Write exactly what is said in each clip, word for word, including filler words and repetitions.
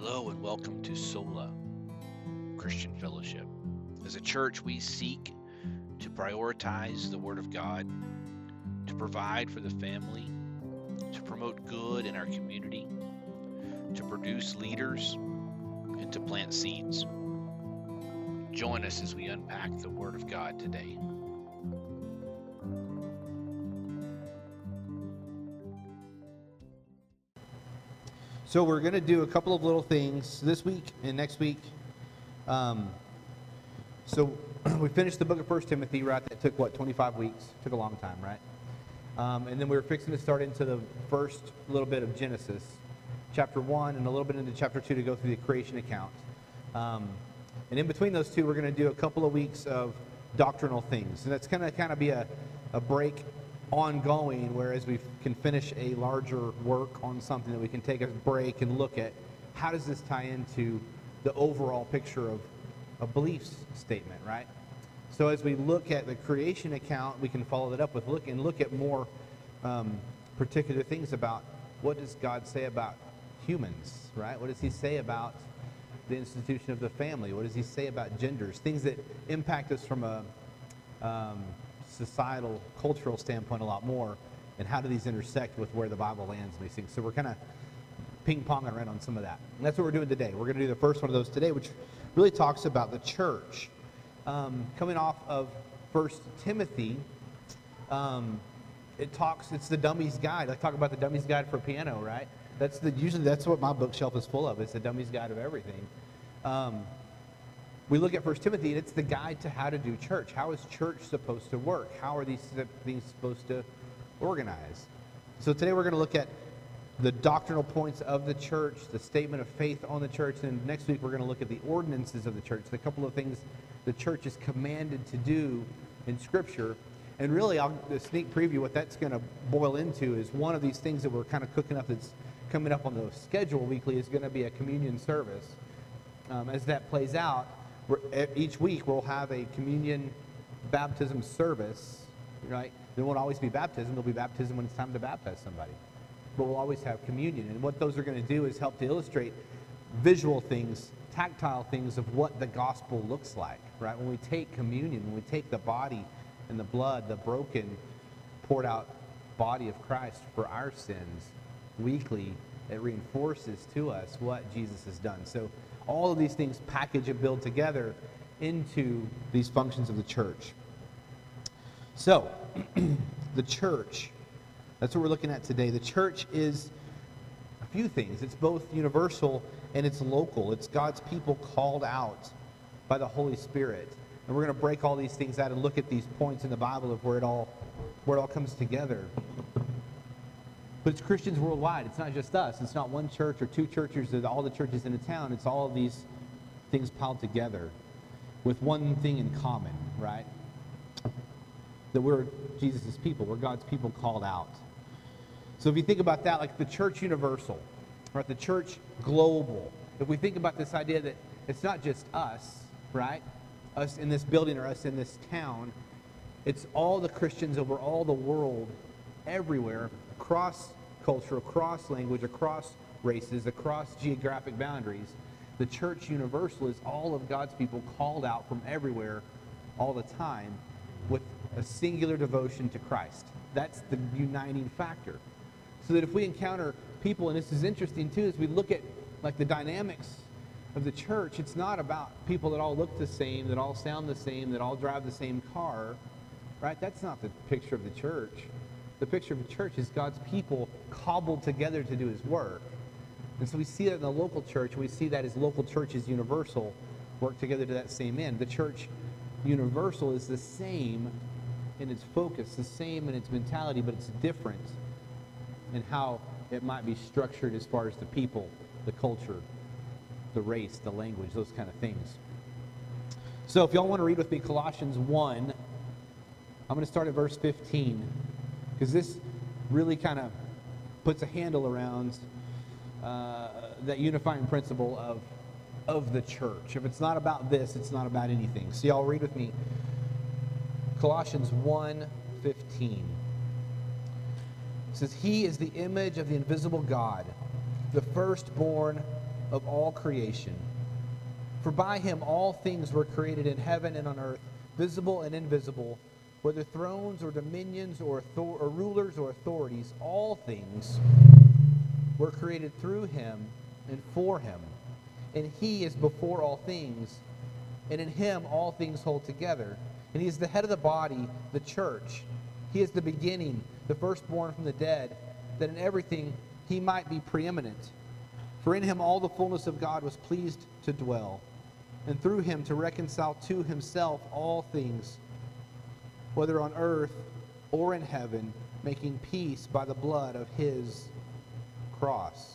Hello and welcome to Sola Christian Fellowship. As a church, we seek to prioritize the Word of God, to provide for the family, to promote good in our community, to produce leaders, and to plant seeds. Join us as we unpack the Word of God today. So we're going to do a couple of little things this week and next week. Um, so we finished the book of First Timothy, right? That took, what, twenty-five weeks? Took a long time, right? Um, and then we were fixing to start into the first little bit of Genesis, chapter one, and a little bit into chapter two to go through the creation account. Um, and in between those two, we're going to do a couple of weeks of doctrinal things. And that's going to kind of be a, a break ongoing, whereas we can finish a larger work on something that we can take a break and look at how does this tie into the overall picture of a belief statement, right? So as we look at the creation account, we can follow that up with look and look at more um, particular things about what does God say about humans, right? What does he say about the institution of the family? What does he say about genders? Things that impact us from a um, societal, cultural standpoint a lot more, and how do these intersect with where the Bible lands and these things. So we're kind of ping-ponging around on some of that. And that's what we're doing today. We're going to do the first one of those today, which really talks about the church. Um, coming off of First Timothy, um, it talks, it's the Dummy's Guide. I talk about the Dummy's Guide for piano, right? That's the usually that's what my bookshelf is full of. It's the Dummy's Guide of everything. Um, We look at First Timothy, and it's the guide to how to do church. How is church supposed to work? How are these things supposed to organize? So today we're going to look at the doctrinal points of the church, the statement of faith on the church, and next week we're going to look at the ordinances of the church, the couple of things the church is commanded to do in Scripture. And really, I'll the sneak preview what that's going to boil into is one of these things that we're kind of cooking up that's coming up on the schedule weekly is going to be a communion service. Um, as that plays out, each week we'll have a communion baptism service, right? There won't always be baptism. There'll be baptism when it's time to baptize somebody. But we'll always have communion. And what those are going to do is help to illustrate visual things, tactile things of what the gospel looks like, right? When we take communion, when we take the body and the blood, the broken, poured out body of Christ for our sins weekly, it reinforces to us what Jesus has done. So all of these things package and build together into these functions of the church. So, the church, that's what we're looking at today. The church is a few things. It's both universal and it's local. It's God's people called out by the Holy Spirit. And we're going to break all these things out and look at these points in the Bible of where it all, where it all comes together. But it's Christians worldwide. It's not just us. It's not one church or two churches or all the churches in a town. It's all of these things piled together with one thing in common, right? That we're Jesus' people. We're God's people called out. So if you think about that, like the church universal, right? The church global. If we think about this idea that it's not just us, right? Us in this building or us in this town. It's all the Christians over all the world, everywhere, across culture, across language, across races, across geographic boundaries. The church universal is all of God's people called out from everywhere all the time with a singular devotion to Christ. That's the uniting factor. So that if we encounter people, and this is interesting too, as we look at like the dynamics of the church, it's not about people that all look the same, that all sound the same, that all drive the same car, right? That's not the picture of the church. The picture of the church is God's people cobbled together to do his work. And so we see that in the local church. We see that as local churches universal work together to that same end. The church universal is the same in its focus, the same in its mentality, but it's different in how it might be structured as far as the people, the culture, the race, the language, those kind of things. So if y'all want to read with me Colossians one, I'm going to start at verse fifteen. Because this really kind of puts a handle around uh, that unifying principle of, of the church. If it's not about this, it's not about anything. So y'all read with me Colossians one fifteen. It says, "He is the image of the invisible God, the firstborn of all creation. For by him all things were created in heaven and on earth, visible and invisible, whether thrones or dominions or, author- or rulers or authorities, all things were created through him and for him. And he is before all things, and in him all things hold together. And he is the head of the body, the church. He is the beginning, the firstborn from the dead, that in everything he might be preeminent. For in him all the fullness of God was pleased to dwell, and through him to reconcile to himself all things, whether on earth or in heaven, making peace by the blood of his cross.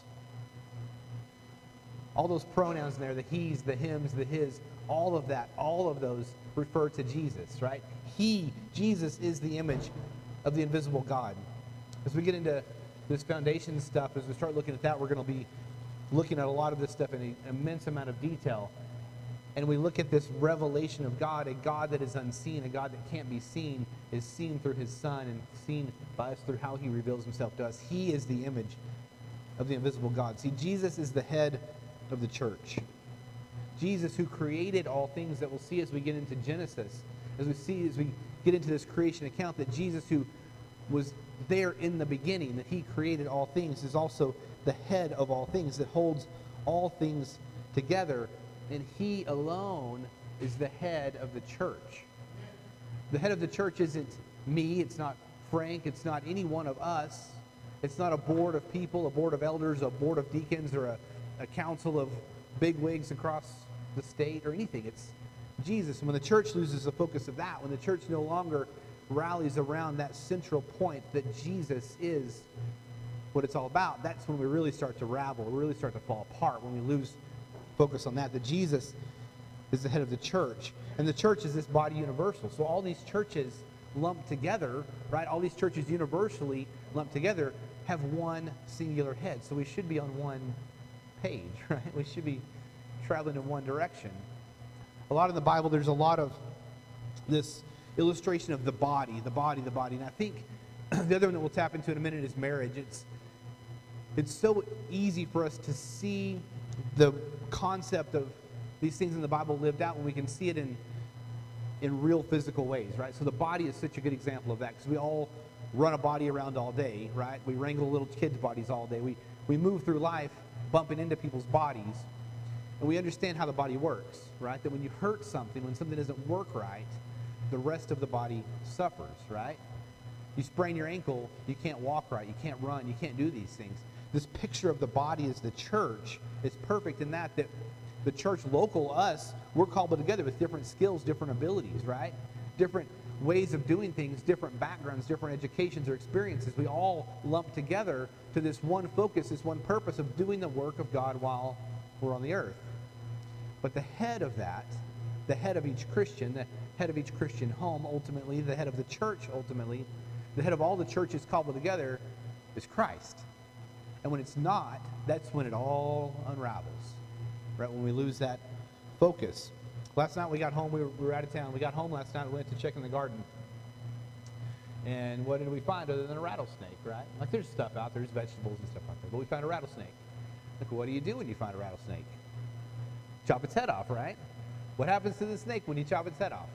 All those pronouns in there, the he's, the hims, the his, all of that, all of those refer to Jesus, right? He, Jesus, is the image of the invisible God. As we get into this foundation stuff, as we start looking at that, we're going to be looking at a lot of this stuff in an immense amount of detail. And we look at this revelation of God, a God that is unseen, a God that can't be seen, is seen through his Son and seen by us through how he reveals himself to us. He is the image of the invisible God. See, Jesus is the head of the church. Jesus, who created all things, that we'll see as we get into Genesis, as we see as we get into this creation account, that Jesus, who was there in the beginning, that he created all things, is also the head of all things, that holds all things together. And he alone is the head of the church. The head of the church isn't me, it's not Frank, it's not any one of us. It's not a board of people, a board of elders, a board of deacons, or a, a council of bigwigs across the state, or anything. It's Jesus. And when the church loses the focus of that, when the church no longer rallies around that central point that Jesus is what it's all about, that's when we really start to ravel, we really start to fall apart, when we lose focus on that, that Jesus is the head of the church. And the church is this body universal. So all these churches lumped together, right, all these churches universally lumped together have one singular head. So we should be on one page, right? We should be traveling in one direction. A lot in the Bible, there's a lot of this illustration of the body, the body, the body. And I think the other one that we'll tap into in a minute is marriage. It's, it's so easy for us to see the concept of these things in the Bible lived out when we can see it in in real physical ways, right? So the body is such a good example of that, because we all run a body around all day, right? We wrangle little kids' bodies all day. We we move through life bumping into people's bodies, and we understand how the body works, right? That when you hurt something, when something doesn't work right, the rest of the body suffers, right? You sprain your ankle, you can't walk right, you can't run, you can't do these things. This picture of the body as the church is perfect in that, that the church, local, us, we're cobbled together with different skills, different abilities, right? Different ways of doing things, different backgrounds, different educations or experiences. We all lump together to this one focus, this one purpose of doing the work of God while we're on the earth. But the head of that, the head of each Christian, the head of each Christian home, ultimately, the head of the church, ultimately, the head of all the churches cobbled together is Christ. And when it's not, that's when it all unravels, right? When we lose that focus. Last night we got home, we were, we were out of town. We got home last night, we went to check in the garden. And what did we find other than a rattlesnake, right? Like, there's stuff out there, there's vegetables and stuff out there, but we found a rattlesnake. Like, what do you do when you find a rattlesnake? Chop its head off, right? What happens to the snake when you chop its head off?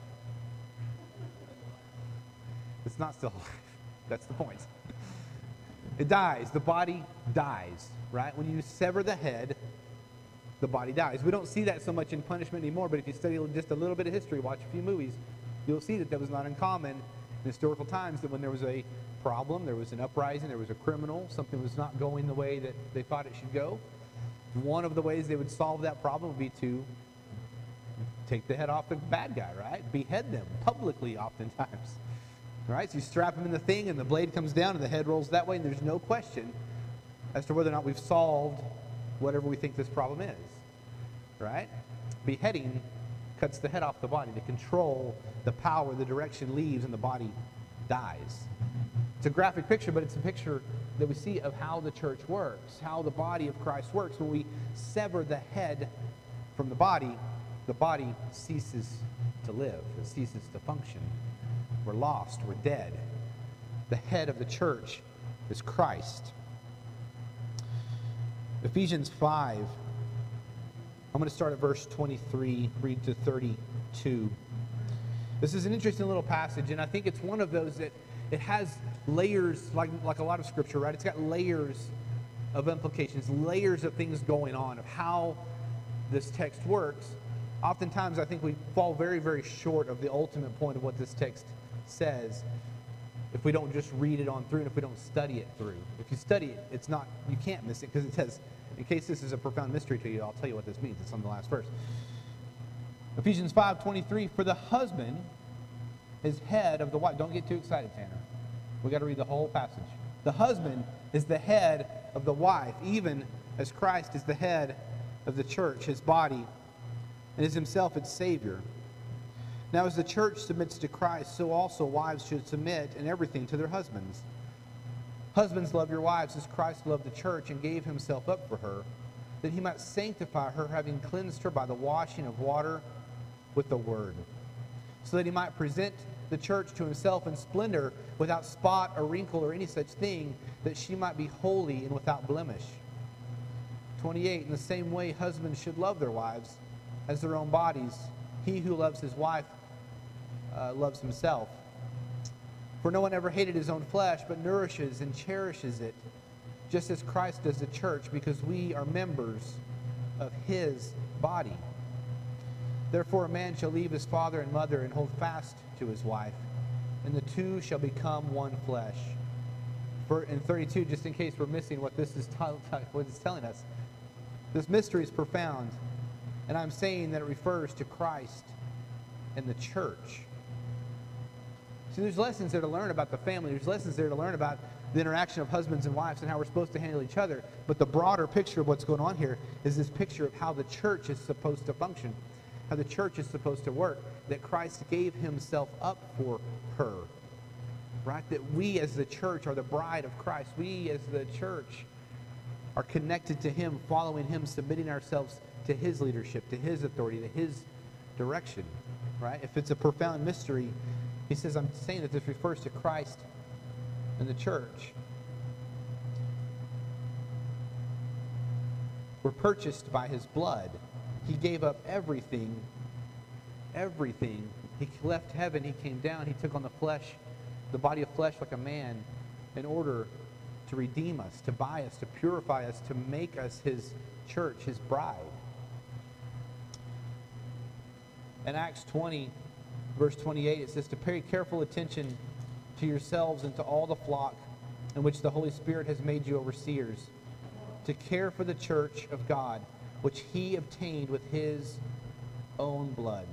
It's not still alive. That's the point. It dies. The body dies, right? When you sever the head, the body dies. We don't see that so much in punishment anymore, but if you study just a little bit of history, watch a few movies, you'll see that that was not uncommon in historical times, that when there was a problem, there was an uprising, there was a criminal, something was not going the way that they thought it should go, one of the ways they would solve that problem would be to take the head off the bad guy, right? Behead them publicly oftentimes. All right, so you strap him in the thing, and the blade comes down, and the head rolls that way, and there's no question as to whether or not we've solved whatever we think this problem is. Right? Beheading cuts the head off the body to control the power, the direction leaves, and the body dies. It's a graphic picture, but it's a picture that we see of how the church works, how the body of Christ works. When we sever the head from the body, the body ceases to live, it ceases to function. We're lost, we're dead. The head of the church is Christ. Ephesians five I'm going to start at verse twenty-three, read to thirty-two. This is an interesting little passage, and I think it's one of those that it has layers, like, like a lot of Scripture, right? It's got layers of implications, layers of things going on, of how this text works. Oftentimes, I think we fall very, very short of the ultimate point of what this text says if we don't just read it on through and if we don't study it through. If you study it, it's not, you can't miss it, because it says, in case this is a profound mystery to you, I'll tell you what this means. It's on the last verse. Ephesians five twenty-three, for the husband is head of the wife. Don't get too excited, Tanner. We got to read the whole passage. The husband is the head of the wife, even as Christ is the head of the church, his body, and is himself its Savior. Now, as the church submits to Christ, so also wives should submit in everything to their husbands. Husbands, love your wives as Christ loved the church and gave himself up for her, that he might sanctify her, having cleansed her by the washing of water with the word, so that he might present the church to himself in splendor, without spot or wrinkle or any such thing, that she might be holy and without blemish. twenty-eight, in the same way husbands should love their wives as their own bodies. He who loves his wife uh, loves himself. For no one ever hated his own flesh, but nourishes and cherishes it, just as Christ does the church, because we are members of his body. Therefore a man shall leave his father and mother and hold fast to his wife, and the two shall become one flesh. For in thirty-two, just in case we're missing what this is t- what it's telling us, this mystery is profound, and I'm saying that it refers to Christ and the church. See, there's lessons there to learn about the family. There's lessons there to learn about the interaction of husbands and wives and how we're supposed to handle each other. But the broader picture of what's going on here is this picture of how the church is supposed to function, how the church is supposed to work, that Christ gave himself up for her, right? That we as the church are the bride of Christ. We as the church are connected to him, following him, submitting ourselves to his leadership, to his authority, to his direction, right? If it's a profound mystery, he says, I'm saying that this refers to Christ and the church. We're purchased by his blood. He gave up everything, everything. He left heaven, he came down, he took on the flesh, the body of flesh like a man, in order to redeem us, to buy us, to purify us, to make us his church, his bride. In Acts twenty, verse twenty-eight, it says, to pay careful attention to yourselves and to all the flock in which the Holy Spirit has made you overseers, to care for the church of God, which he obtained with his own blood.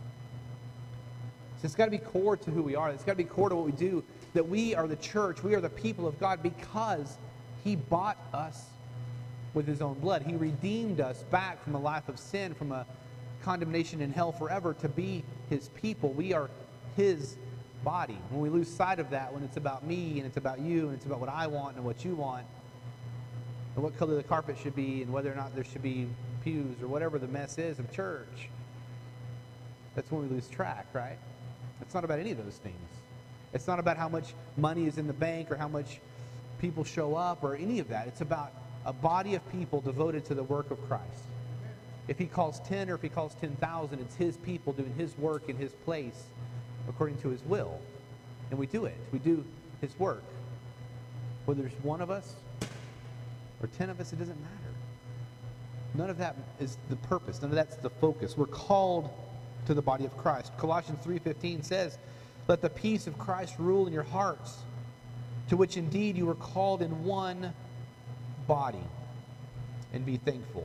So it's got to be core to who we are. It's got to be core to what we do, that we are the church, we are the people of God, because he bought us with his own blood. He redeemed us back from a life of sin, from a condemnation in hell forever, to be his people. We are his body. When we lose sight of that, when it's about me and it's about you and it's about what I want and what you want, and what color the carpet should be and whether or not there should be pews or whatever the mess is of church, that's when we lose track, right? It's not about any of those things. It's not about how much money is in the bank or how much people show up or any of that. It's about a body of people devoted to the work of Christ. If he calls ten or if he calls ten thousand, it's his people doing his work in his place according to his will. And we do it. We do his work. Whether there's one of us or ten of us, it doesn't matter. None of that is the purpose. None of that's the focus. We're called to the body of Christ. Colossians three fifteen says, let the peace of Christ rule in your hearts, to which indeed you were called in one body, and be thankful.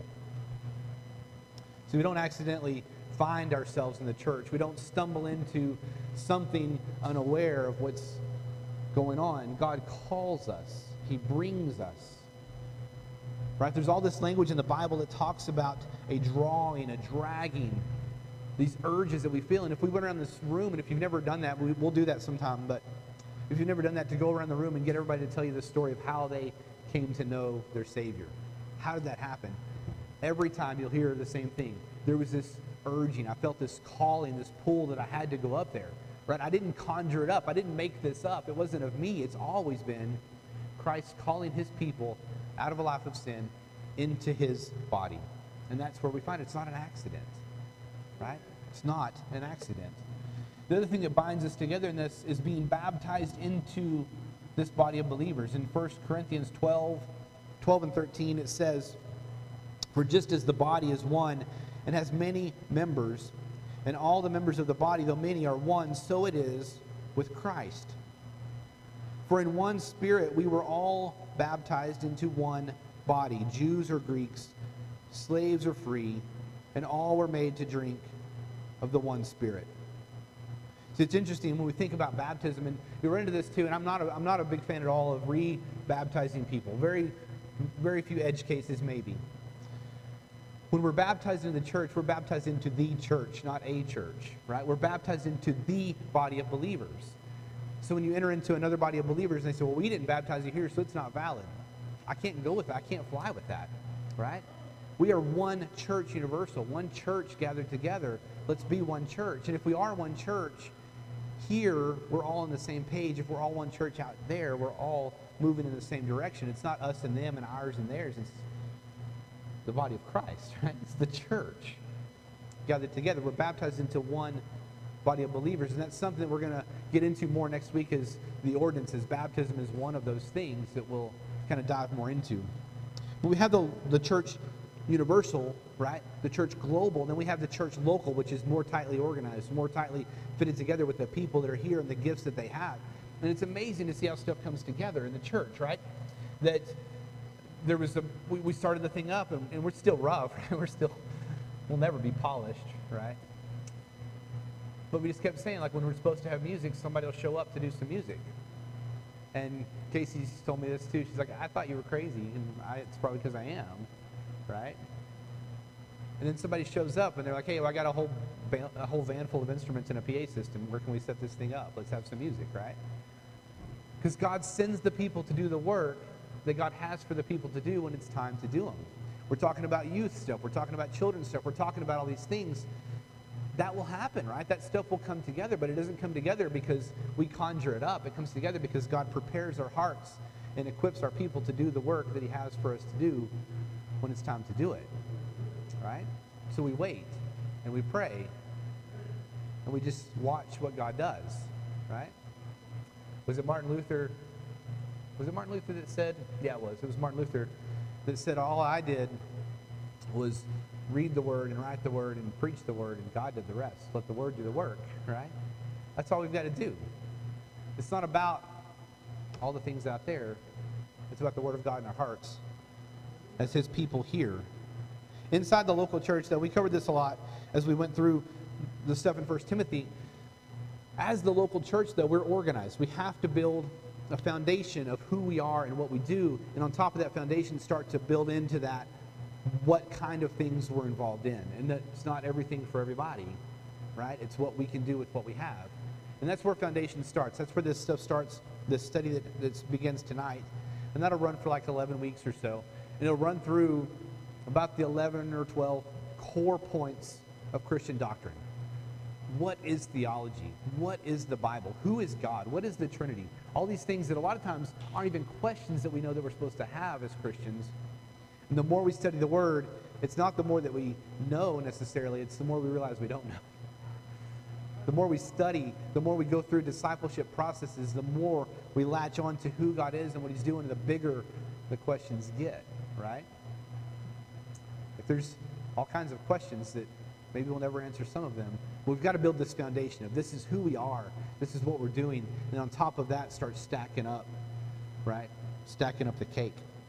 So we don't accidentally find ourselves in the church. We don't stumble into something unaware of what's going on. God calls us. He brings us. Right? There's all this language in the Bible that talks about a drawing, a dragging, these urges that we feel. And if we went around this room, and if you've never done that, we, we'll do that sometime, but if you've never done that, to go around the room and get everybody to tell you the story of how they came to know their Savior. How did that happen? Every time you'll hear the same thing. There was this urging. I felt this calling, this pull that I had to go up there. Right? I didn't conjure it up. I didn't make this up. It wasn't of me. It's always been Christ calling his people out of a life of sin into his body. And that's where we find it's not an accident, right? It's not an accident. The other thing that binds us together in this is being baptized into this body of believers. In First Corinthians twelve, twelve and thirteen, it says, "For just as the body is one and has many members, and all the members of the body, though many, are one, so it is with Christ. For in one Spirit we were all baptized into one body, Jews or Greeks, slaves or free, and all were made to drink of the one Spirit." So it's interesting when we think about baptism, and we run into this too, and I'm not a, I'm not a big fan at all of re-baptizing people. Very, very few edge cases maybe. When we're baptized into the church, we're baptized into the church, not a church, right? We're baptized into the body of believers. So when you enter into another body of believers and they say, well, we didn't baptize you here, so it's not valid. I can't go with that. I can't fly with that, right? We are one church universal, one church gathered together. Let's be one church. And if we are one church, here we're all on the same page. If we're all one church out there, we're all moving in the same direction. It's not us and them and ours and theirs. It's the body of Christ, right? It's the church gathered together. We're baptized into one body of believers, and that's something that we're going to get into more next week as the ordinances. Baptism is one of those things that we'll kind of dive more into. But we have the, the church universal, right? The church global, and then we have the church local, which is more tightly organized, more tightly fitted together with the people that are here and the gifts that they have. And it's amazing to see how stuff comes together in the church, right? That there was a, we, we started the thing up, and, and we're still rough, right? We're still, we'll never be polished, right? But we just kept saying, like, when we're supposed to have music, somebody will show up to do some music. And Casey's told me this too. She's like, I thought you were crazy, and I, it's probably because I am, right? And then somebody shows up, and they're like, hey, well, I got a whole, van, a whole van full of instruments and a P A system. Where can we set this thing up? Let's have some music, right? Because God sends the people to do the work that God has for the people to do when it's time to do them. We're talking about youth stuff. We're talking about children's stuff. We're talking about all these things. That will happen, right? That stuff will come together, but it doesn't come together because we conjure it up. It comes together because God prepares our hearts and equips our people to do the work that he has for us to do when it's time to do it, right? So we wait, and we pray, and we just watch what God does, right? Was it Martin Luther? Was it Martin Luther that said, yeah, it was. It was Martin Luther that said, all I did was read the word and write the word and preach the word, and God did the rest. Let the word do the work, right? That's all we've got to do. It's not about all the things out there. It's about the word of God in our hearts as his people here. Inside the local church, though, we covered this a lot as we went through the stuff in First Timothy. As the local church, though, we're organized. We have to build a foundation of who we are and what we do, and on top of that foundation, start to build into that what kind of things we're involved in. And that's not everything for everybody, right? It's what we can do with what we have. And that's where foundation starts. That's where this stuff starts, this study that, that begins tonight. And that'll run for like eleven weeks or so. And it'll run through about the eleven or twelve core points of Christian doctrine. What is theology? What is the Bible? Who is God? What is the Trinity? All these things that a lot of times aren't even questions that we know that we're supposed to have as Christians. And the more we study the Word, it's not the more that we know necessarily, it's the more we realize we don't know. The more we study, the more we go through discipleship processes, the more we latch on to who God is and what he's doing, the bigger the questions get, right? If there's all kinds of questions that maybe we'll never answer some of them, we've got to build this foundation of this is who we are, this is what we're doing, and on top of that start stacking up, right? Stacking up the cake.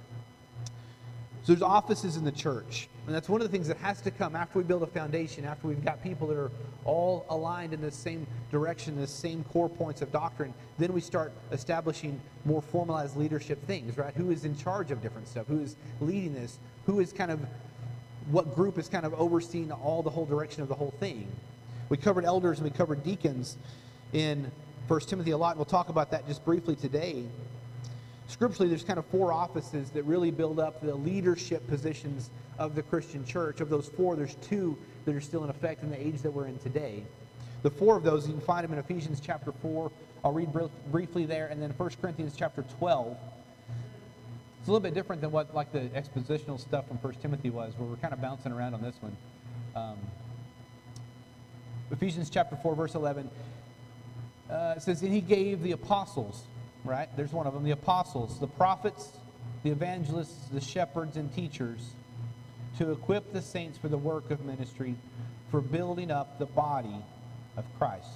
So there's offices in the church, and that's one of the things that has to come after we build a foundation, after we've got people that are all aligned in the same direction, the same core points of doctrine. Then we start establishing more formalized leadership things, right? Who is in charge of different stuff? Who is leading this? Who is kind of, what group is kind of overseeing all the whole direction of the whole thing? We covered elders and we covered deacons in First Timothy a lot, and we'll talk about that just briefly today. Scripturally, there's kind of four offices that really build up the leadership positions of the Christian church. Of those four, there's two that are still in effect in the age that we're in today. The four of those, you can find them in Ephesians chapter four. I'll read br- briefly there, and then First Corinthians chapter twelve. It's a little bit different than what like the expositional stuff from First Timothy was, where we're kind of bouncing around on this one. Um, Ephesians chapter four, verse eleven, uh, it says, and he gave the apostles, right? There's one of them, the apostles, the prophets, the evangelists, the shepherds, and teachers to equip the saints for the work of ministry, for building up the body of Christ.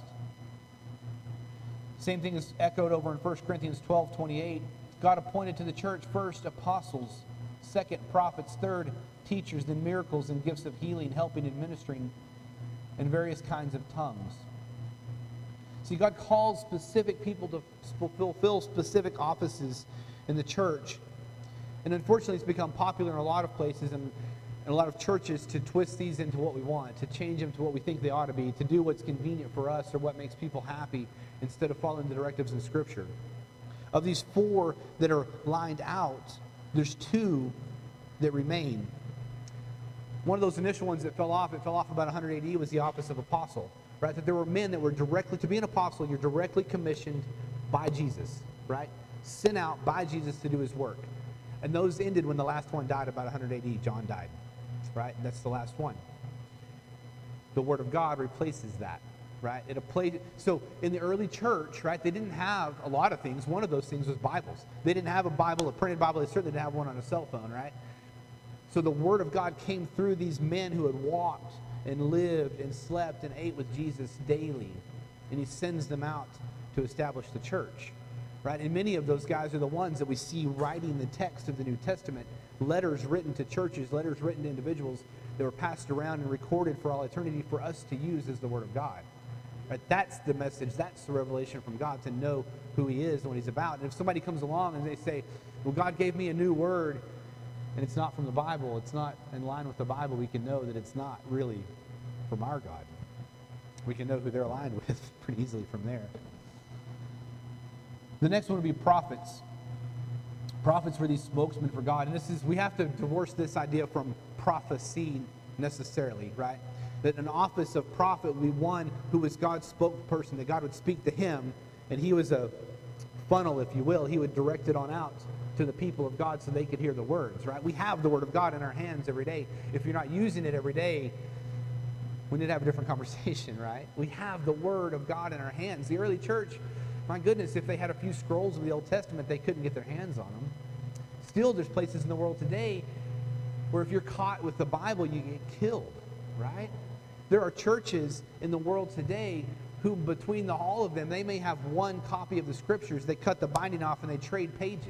Same thing is echoed over in First Corinthians twelve twenty-eight. God appointed to the church first apostles, second prophets, third teachers, then miracles and gifts of healing, helping, administering, and various kinds of tongues. See, God calls specific people to fulfill specific offices in the church. And unfortunately, it's become popular in a lot of places and in a lot of churches to twist these into what we want, to change them to what we think they ought to be, to do what's convenient for us or what makes people happy instead of following the directives in Scripture. Of these four that are lined out, there's two that remain. One of those initial ones that fell off, it fell off about one hundred A D, was the office of apostle. Right? That there were men that were directly, to be an apostle, you're directly commissioned by Jesus, right? Sent out by Jesus to do his work. And those ended when the last one died about one hundred A D. John died, right? That's the last one. The Word of God replaces that, right? It applied, so in the early church, right, they didn't have a lot of things. One of those things was Bibles. They didn't have a Bible, a printed Bible. They certainly didn't have one on a cell phone, right? So the Word of God came through these men who had walked and lived and slept and ate with Jesus daily. And he sends them out to establish the church. Right? And many of those guys are the ones that we see writing the text of the New Testament, letters written to churches, letters written to individuals that were passed around and recorded for all eternity for us to use as the Word of God. Right? That's the message, that's the revelation from God, to know who he is and what he's about. And if somebody comes along and they say, well, God gave me a new word, and it's not from the Bible, it's not in line with the Bible, we can know that it's not really from our God. We can know who they're aligned with pretty easily from there. The next one would be prophets. Prophets were these spokesmen for God. And this is, we have to divorce this idea from prophecy necessarily, right? That an office of prophet would be one who was God's spokesperson, that God would speak to him, and he was a funnel, if you will. He would direct it on out to the people of God so they could hear the words, right? We have the Word of God in our hands every day. If you're not using it every day, we need to have a different conversation, right? We have the Word of God in our hands. The early church, my goodness, if they had a few scrolls of the Old Testament, they couldn't get their hands on them. Still, there's places in the world today where if you're caught with the Bible, you get killed, right? There are churches in the world today who, between the, all of them, they may have one copy of the Scriptures. They cut the binding off and they trade pages.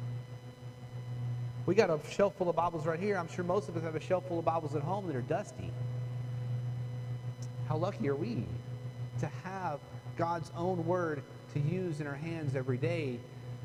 We got a shelf full of Bibles right here. I'm sure most of us have a shelf full of Bibles at home that are dusty. How lucky are we to have God's own Word to use in our hands every day?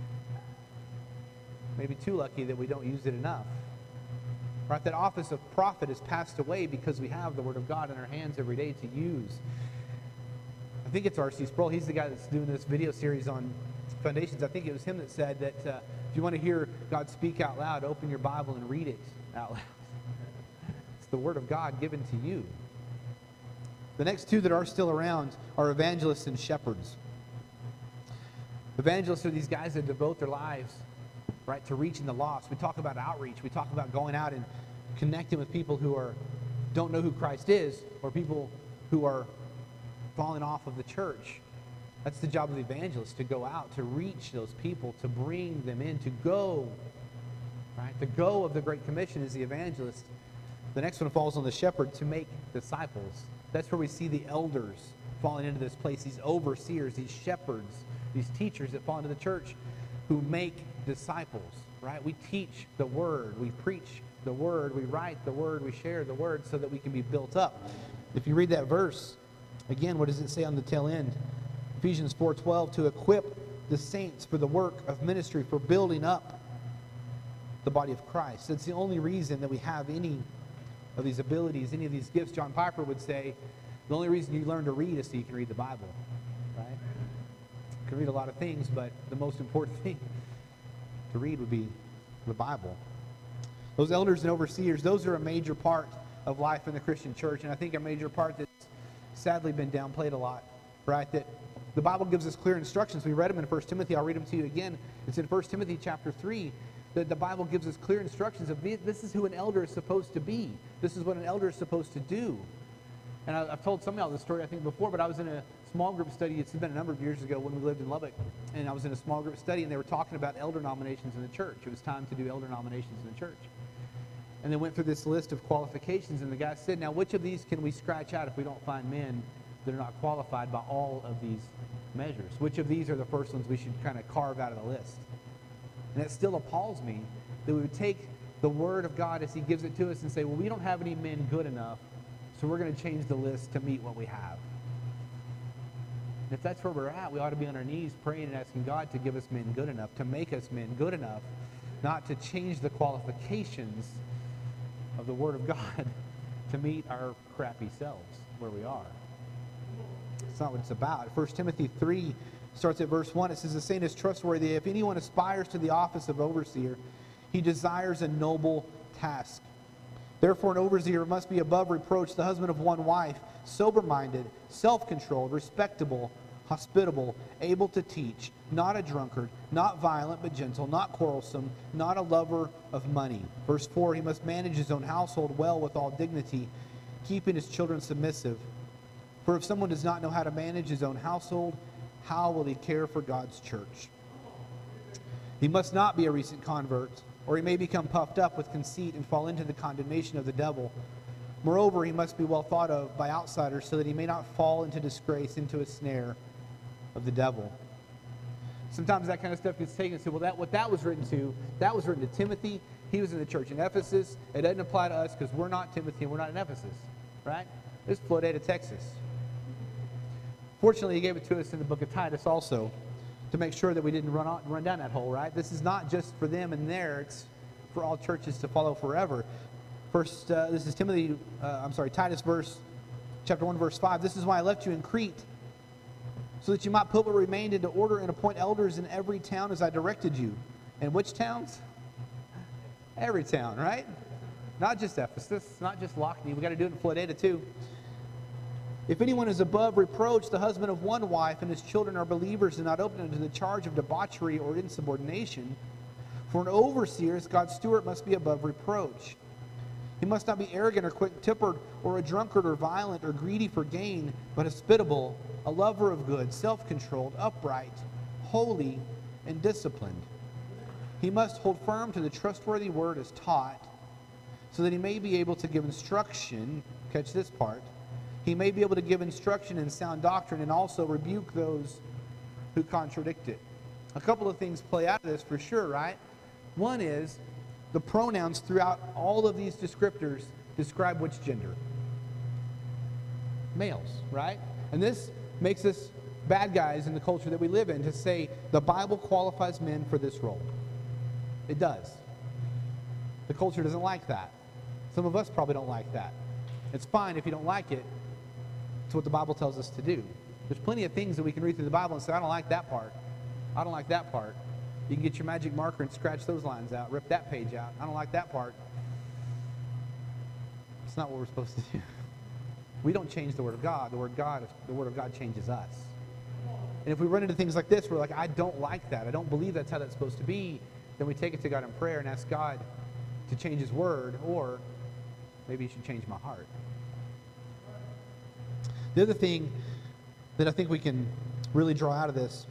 Maybe too lucky that we don't use it enough. Right? That office of prophet has passed away because we have the Word of God in our hands every day to use. I think it's R C Sproul. He's the guy that's doing this video series on foundations. I think it was him that said that uh, if you want to hear God speak out loud, open your Bible and read it out loud. It's the Word of God given to you. The next two that are still around are evangelists and shepherds. Evangelists are these guys that devote their lives, right, to reaching the lost. We talk about outreach. We talk about going out and connecting with people who are don't know who Christ is, or people who are falling off of the church. That's the job of the evangelist, to go out, to reach those people, to bring them in, to go. Right? The go of the Great Commission is the evangelist. The next one falls on the shepherd, to make disciples. That's where we see the elders falling into this place, these overseers, these shepherds, these teachers that fall into the church who make disciples, right? We teach the Word, we preach the Word, we write the Word, we share the Word so that we can be built up. If you read that verse, again, what does it say on the tail end? Ephesians four twelve, to equip the saints for the work of ministry, for building up the body of Christ. That's the only reason that we have any of these abilities, any of these gifts. John Piper would say, the only reason you learn to read is so you can read the Bible, right? You can read a lot of things, but the most important thing to read would be the Bible. Those elders and overseers, those are a major part of life in the Christian church, and I think a major part that's sadly been downplayed a lot, right? That the Bible gives us clear instructions. We read them in First Timothy. I'll read them to you again. It's in First Timothy chapter three. The, the Bible gives us clear instructions of this is who an elder is supposed to be. This is what an elder is supposed to do. And I, I've told some of y'all this story, I think, before, but I was in a small group study. It's been a number of years ago when we lived in Lubbock. And I was in a small group study, and they were talking about elder nominations in the church. It was time to do elder nominations in the church. And they went through this list of qualifications, and the guy said, now, which of these can we scratch out if we don't find men that are not qualified by all of these measures? Which of these are the first ones we should kind of carve out of the list? And it still appalls me that we would take the Word of God as He gives it to us and say, well, we don't have any men good enough, so we're going to change the list to meet what we have. And if that's where we're at, we ought to be on our knees praying and asking God to give us men good enough, to make us men good enough, not to change the qualifications of the Word of God to meet our crappy selves where we are. It's not what it's about. First Timothy three starts at verse one. It says, the saint is trustworthy. If anyone aspires to the office of overseer, he desires a noble task. Therefore, an overseer must be above reproach, the husband of one wife, sober-minded, self-controlled, respectable, hospitable, able to teach, not a drunkard, not violent but gentle, not quarrelsome, not a lover of money. Verse four, he must manage his own household well with all dignity, keeping his children submissive. For if someone does not know how to manage his own household, how will he care for God's church? He must not be a recent convert, or he may become puffed up with conceit and fall into the condemnation of the devil. Moreover, he must be well thought of by outsiders so that he may not fall into disgrace, into a snare of the devil. Sometimes that kind of stuff gets taken and said, well, that what that was written to, that was written to Timothy. He was in the church in Ephesus. It doesn't apply to us because we're not Timothy and we're not in Ephesus, right? It's Florida, Texas. Fortunately, he gave it to us in the book of Titus also to make sure that we didn't run, on, run down that hole, right? This is not just for them and there. It's for all churches to follow forever. First, uh, this is Timothy, uh, I'm sorry, Titus verse, chapter one, verse five. This is why I left you in Crete, so that you might put what remained into order and appoint elders in every town as I directed you. And which towns? Every town, right? Not just Ephesus, not just Lockney. We got to do it in Florida too. If anyone is above reproach, the husband of one wife, and his children are believers and not open unto the charge of debauchery or insubordination, for an overseer as God's steward must be above reproach. He must not be arrogant or quick-tempered or a drunkard or violent or greedy for gain, but hospitable, a lover of good, self-controlled, upright, holy, and disciplined. He must hold firm to the trustworthy word as taught, so that he may be able to give instruction, catch this part, he may be able to give instruction in sound doctrine and also rebuke those who contradict it. A couple of things play out of this for sure, right? One is the pronouns throughout all of these descriptors describe which gender? Males, right? And this makes us bad guys in the culture that we live in to say the Bible qualifies men for this role. It does. The culture doesn't like that. Some of us probably don't like that. It's fine if you don't like it. It's what the Bible tells us to do. There's plenty of things that we can read through the Bible and say, I don't like that part. I don't like that part. You can get your magic marker and scratch those lines out, rip that page out. I don't like that part. It's not what we're supposed to do. We don't change the Word of God. The Word of God, the Word of God changes us. And if we run into things like this, we're like, I don't like that. I don't believe that's how that's supposed to be. Then we take it to God in prayer and ask God to change His Word, or maybe He should change my heart. The other thing that I think we can really draw out of this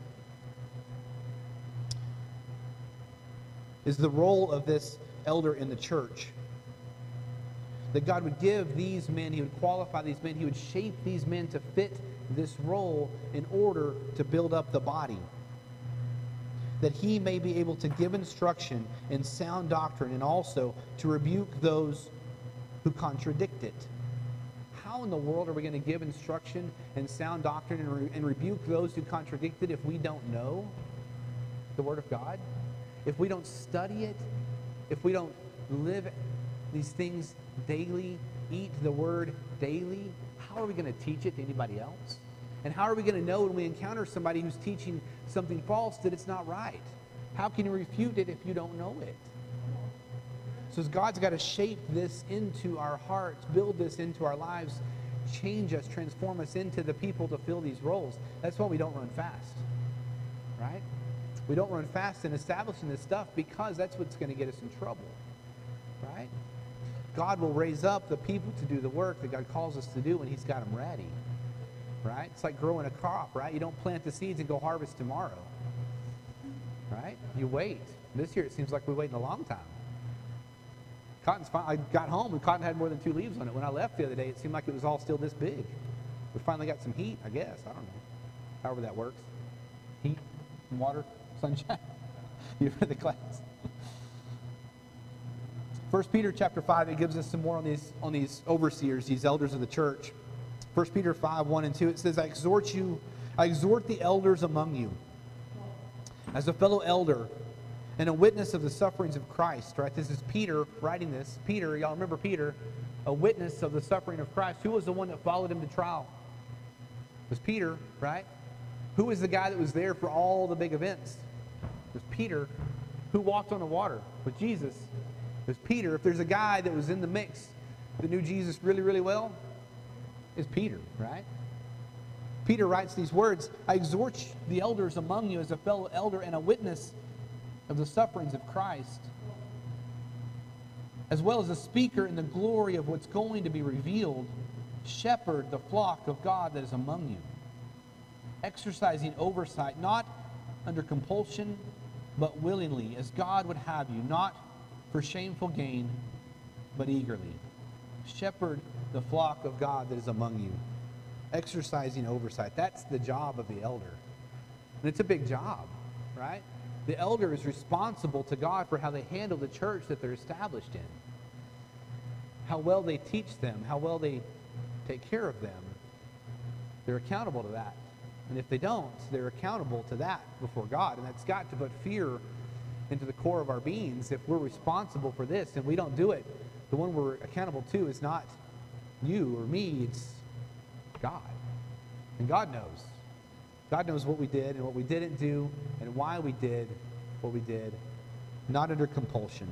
is the role of this elder in the church. That God would give these men, He would qualify these men, He would shape these men to fit this role in order to build up the body. That He may be able to give instruction in sound doctrine and also to rebuke those who contradict it. How in the world are we going to give instruction and sound doctrine and, re- and rebuke those who contradict it if we don't know the Word of God? If we don't study it? If we don't live these things daily, eat the Word daily? How are we going to teach it to anybody else? And how are we going to know when we encounter somebody who's teaching something false that it's not right? How can you refute it if you don't know it? So God's got to shape this into our hearts, build this into our lives, change us, transform us into the people to fill these roles. That's why we don't run fast, right? We don't run fast in establishing this stuff because that's what's going to get us in trouble, right? God will raise up the people to do the work that God calls us to do when he's got them ready, right? It's like growing a crop, right? You don't plant the seeds and go harvest tomorrow, right? You wait. This year it seems like we're waiting a long time. Cotton's fine. I got home and cotton had more than two leaves on it. When I left the other day, it seemed like it was all still this big. We finally got some heat, I guess. I don't know. However that works. Heat, water, sunshine. You've read the class. First Peter chapter five, it gives us some more on these on these overseers, these elders of the church. First Peter five, one and two, it says, I exhort you, I exhort the elders among you, as a fellow elder and a witness of the sufferings of Christ, right? This is Peter writing this. Peter, y'all remember Peter, a witness of the suffering of Christ. Who was the one that followed him to trial? It was Peter, right? Who was the guy that was there for all the big events? It was Peter. Who walked on the water with Jesus? It was Peter. If there's a guy that was in the mix that knew Jesus really, really well, it's Peter, right? Peter writes these words, I exhort the elders among you as a fellow elder and a witness of the sufferings of Christ, as well as a speaker in the glory of what's going to be revealed. Shepherd the flock of God that is among you, exercising oversight, not under compulsion, but willingly, as God would have you, not for shameful gain, but eagerly. Shepherd the flock of God that is among you, exercising oversight. That's the job of the elder. And it's a big job, right? The elder is responsible to God for how they handle the church that they're established in. How well they teach them, how well they take care of them. They're accountable to that. And if they don't, they're accountable to that before God. And that's got to put fear into the core of our beings. If we're responsible for this and we don't do it, the one we're accountable to is not you or me, it's God. And God knows. God knows what we did and what we didn't do and why we did what we did, not under compulsion,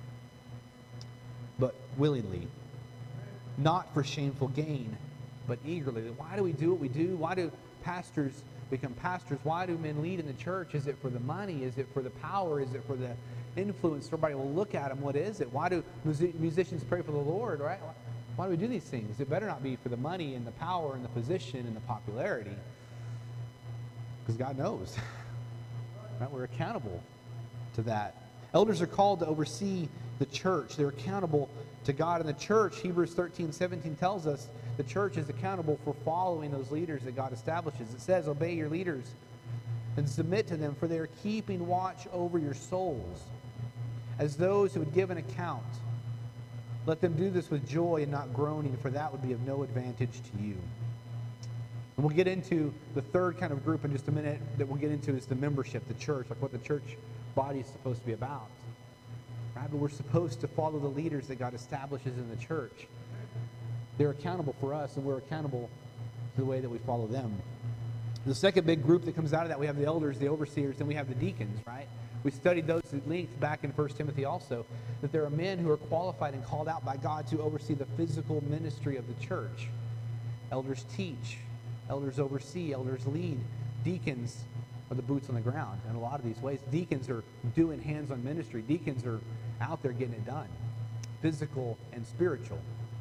but willingly. Not for shameful gain, but eagerly. Why do we do what we do? Why do pastors become pastors? Why do men lead in the church? Is it for the money? Is it for the power? Is it for the influence? Everybody will look at them. What is it? Why do musicians pray for the Lord, right? Why do we do these things? It better not be for the money and the power and the position and the popularity. Because God knows. Right? We're accountable to that. Elders are called to oversee the church. They're accountable to God in the church. Hebrews thirteen seventeen tells us the church is accountable for following those leaders that God establishes. It says, obey your leaders and submit to them, for they are keeping watch over your souls as those who would give an account. Let them do this with joy and not groaning, for that would be of no advantage to you. And we'll get into the third kind of group in just a minute that we'll get into is the membership, the church, like what the church body is supposed to be about. Right? But we're supposed to follow the leaders that God establishes in the church. They're accountable for us, and we're accountable to the way that we follow them. The second big group that comes out of that, we have the elders, the overseers, and we have the deacons, right? We studied those at length back in First Timothy also, that there are men who are qualified and called out by God to oversee the physical ministry of the church. Elders teach, elders oversee, elders lead. Deacons are the boots on the ground in a lot of these ways. Deacons are doing hands-on ministry. Deacons are out there getting it done, physical and spiritual.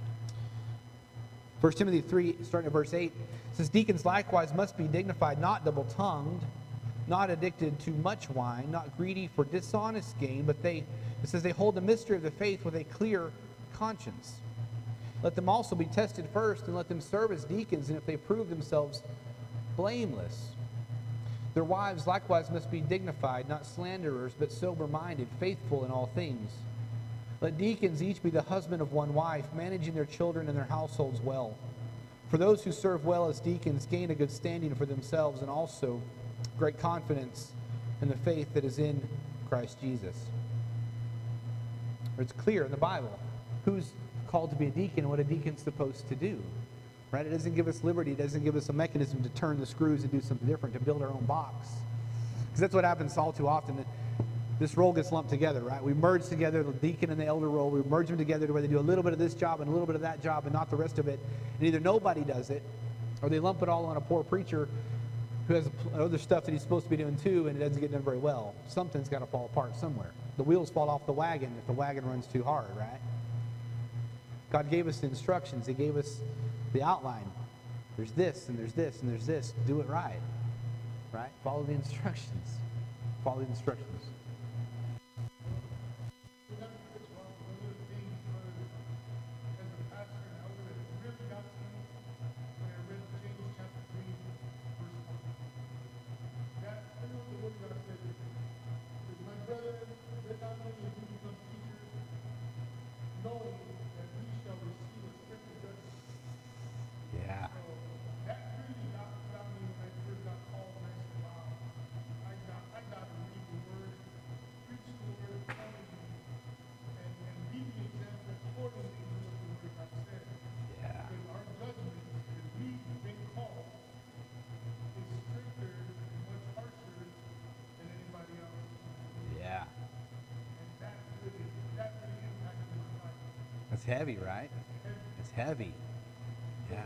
First Timothy three, starting at verse eight, says, deacons likewise must be dignified, not double-tongued, not addicted to much wine, not greedy for dishonest gain, but they, it says, they hold the mystery of the faith with a clear conscience. Let them also be tested first, and let them serve as deacons, and if they prove themselves blameless. Their wives likewise must be dignified, not slanderers, but sober-minded, faithful in all things. Let deacons each be the husband of one wife, managing their children and their households well. For those who serve well as deacons gain a good standing for themselves and also great confidence in the faith that is in Christ Jesus. It's clear in the Bible who's called to be a deacon and what a deacon's supposed to do. Right? It doesn't give us liberty. It doesn't give us a mechanism to turn the screws and do something different, to build our own box. Because that's what happens all too often. This role gets lumped together, right? We merge together the deacon and the elder role. We merge them together to where they do a little bit of this job and a little bit of that job and not the rest of it. And either nobody does it, or they lump it all on a poor preacher who has other stuff that he's supposed to be doing too, and it doesn't get done very well. Something's got to fall apart somewhere. The wheels fall off the wagon if the wagon runs too hard, right? God gave us the instructions. He gave us the outline. There's this, and there's this, and there's this. Do it right. Right? Follow the instructions. Follow the instructions. Yeah. Yeah. That's heavy, right? It's heavy. Yeah.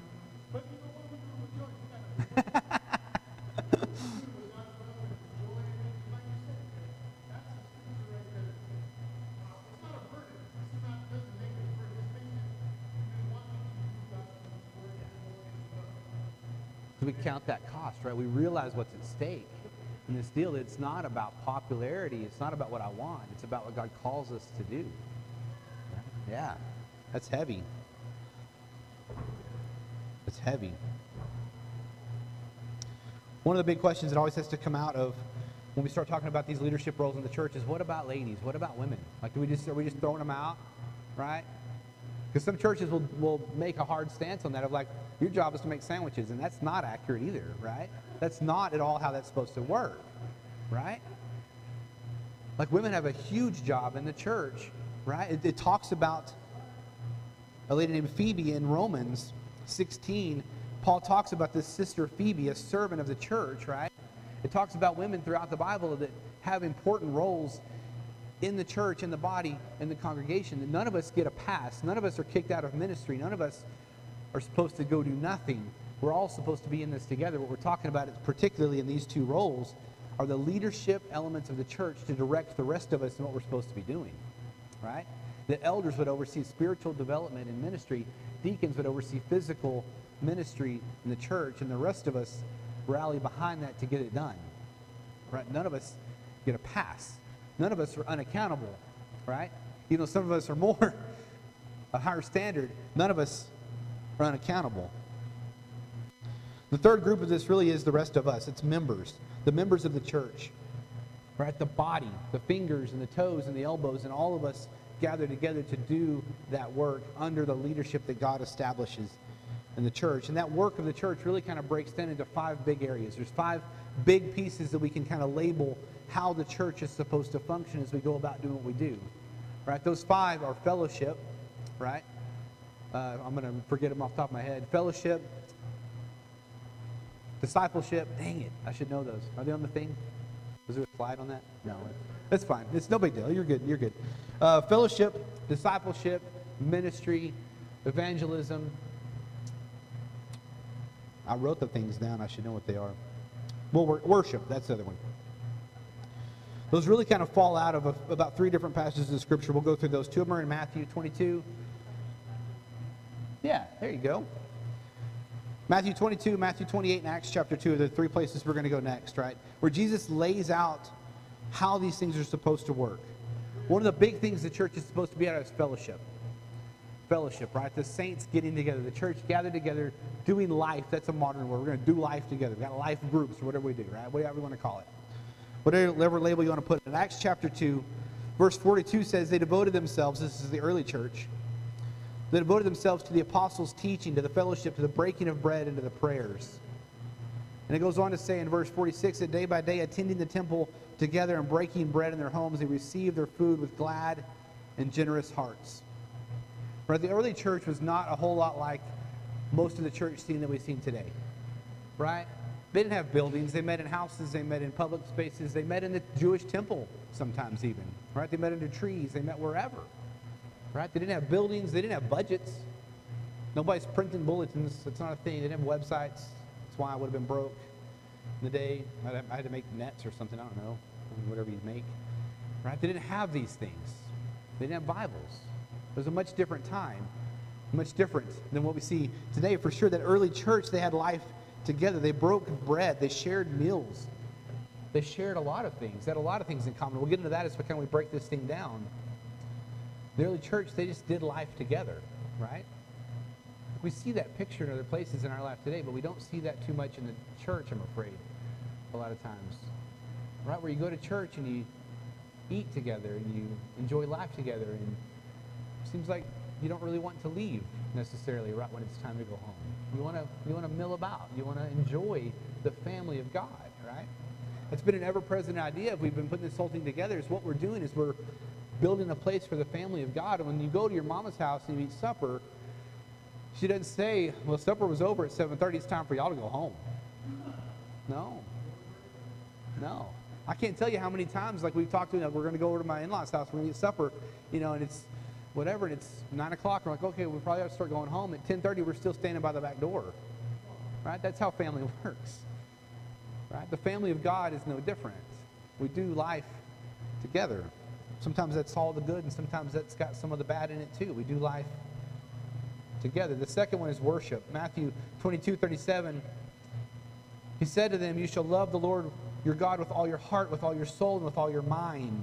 We count that cost, right? We realize what's at stake in this deal. It's not about popularity. It's not about what I want. It's about what God calls us to do. Yeah, that's heavy. It's heavy. One of the big questions that always has to come out of when we start talking about these leadership roles in the church is, what about ladies? What about women? Like, do we just are we just throwing them out, right? Because some churches will, will make a hard stance on that of like, your job is to make sandwiches, and that's not accurate either, right? That's not at all how that's supposed to work, right? Like, women have a huge job in the church, right? It, it talks about a lady named Phoebe in Romans sixteen. Paul talks about this sister Phoebe, a servant of the church, right? It talks about women throughout the Bible that have important roles in the church, in the body, in the congregation. And none of us get a pass. None of us are kicked out of ministry. None of us are supposed to go do nothing. We're all supposed to be in this together. What we're talking about, is particularly in these two roles, are the leadership elements of the church to direct the rest of us in what we're supposed to be doing, right? The elders would oversee spiritual development in ministry. Deacons would oversee physical ministry in the church, and the rest of us rally behind that to get it done, right? None of us get a pass. None of us are unaccountable, right? Even though some of us are more a higher standard, none of us are unaccountable. The third group of this really is the rest of us. It's members, the members of the church, right? The body, the fingers and the toes and the elbows, and all of us gather together to do that work under the leadership that God establishes in the church. And that work of the church really kind of breaks down into five big areas. There's five big pieces that we can kind of label how the church is supposed to function as we go about doing what we do, right? Those five are fellowship, right? Uh, I'm going to forget them off the top of my head. Fellowship, discipleship. Dang it, I should know those. Are they on the thing? Was there a slide on that? No. That's fine. It's no big deal. You're good. You're good. Uh, fellowship, discipleship, ministry, evangelism. I wrote the things down. I should know what they are. Well, worship. That's the other one. Those really kind of fall out of a, about three different passages of Scripture. We'll go through those. Two of them are in Matthew twenty-two. Yeah, there you go. Matthew twenty-two, Matthew twenty-eight, and Acts chapter two are the three places we're going to go next, right? Where Jesus lays out how these things are supposed to work. One of the big things the church is supposed to be at is fellowship. Fellowship, right? The saints getting together, the church gathered together, doing life. That's a modern word. We're going to do life together. We've got life groups or whatever we do, right? Whatever you want to call it. Whatever label you want to put it. In Acts chapter two, verse forty-two says, they devoted themselves, this is the early church, they devoted themselves to the apostles' teaching, to the fellowship, to the breaking of bread, and to the prayers. And it goes on to say in verse forty-six that day by day, attending the temple together and breaking bread in their homes, they received their food with glad and generous hearts. Right? The early church was not a whole lot like most of the church scene that we've seen today. Right? They didn't have buildings. They met in houses. They met in public spaces. They met in the Jewish temple sometimes even. Right? They met under trees. They met wherever. Right? They didn't have buildings. They didn't have budgets. Nobody's printing bulletins. It's not a thing. They didn't have websites. That's why I would have been broke. in the day. I had, I had to make nets or something, I don't know, whatever you make. Right? They didn't have these things. They didn't have Bibles. It was a much different time, much different than what we see today. For sure, that early church, they had life together. They broke bread. They shared meals. They shared a lot of things. They had a lot of things in common. We'll get into that as we kind of break this thing down. The early church, they just did life together, right? We see that picture in other places in our life today, but we don't see that too much in the church, I'm afraid, a lot of times. Right? Where you go to church and you eat together and you enjoy life together, and it seems like you don't really want to leave necessarily right when it's time to go home. You want to you want to mill about. You want to enjoy the family of God, right? It's been an ever-present idea. If we've been putting this whole thing together, is what we're doing is we're building a place for the family of God. And when you go to your mama's house and you eat supper, she doesn't say, well, supper was over at seven thirty, it's time for y'all to go home. No. No. I can't tell you how many times, like we've talked to, you know, we're going to go over to my in-laws' house, we're going to eat supper, you know, and it's whatever, and it's nine o'clock, we're like, okay, we probably ought to start going home. At ten thirty, we're still standing by the back door. Right? That's how family works. Right? The family of God is no different. We do life together. Sometimes that's all the good, and sometimes that's got some of the bad in it too. We do life together. The second one is worship. Matthew twenty-two thirty-seven. He said to them, you shall love the Lord your God with all your heart, with all your soul, and with all your mind.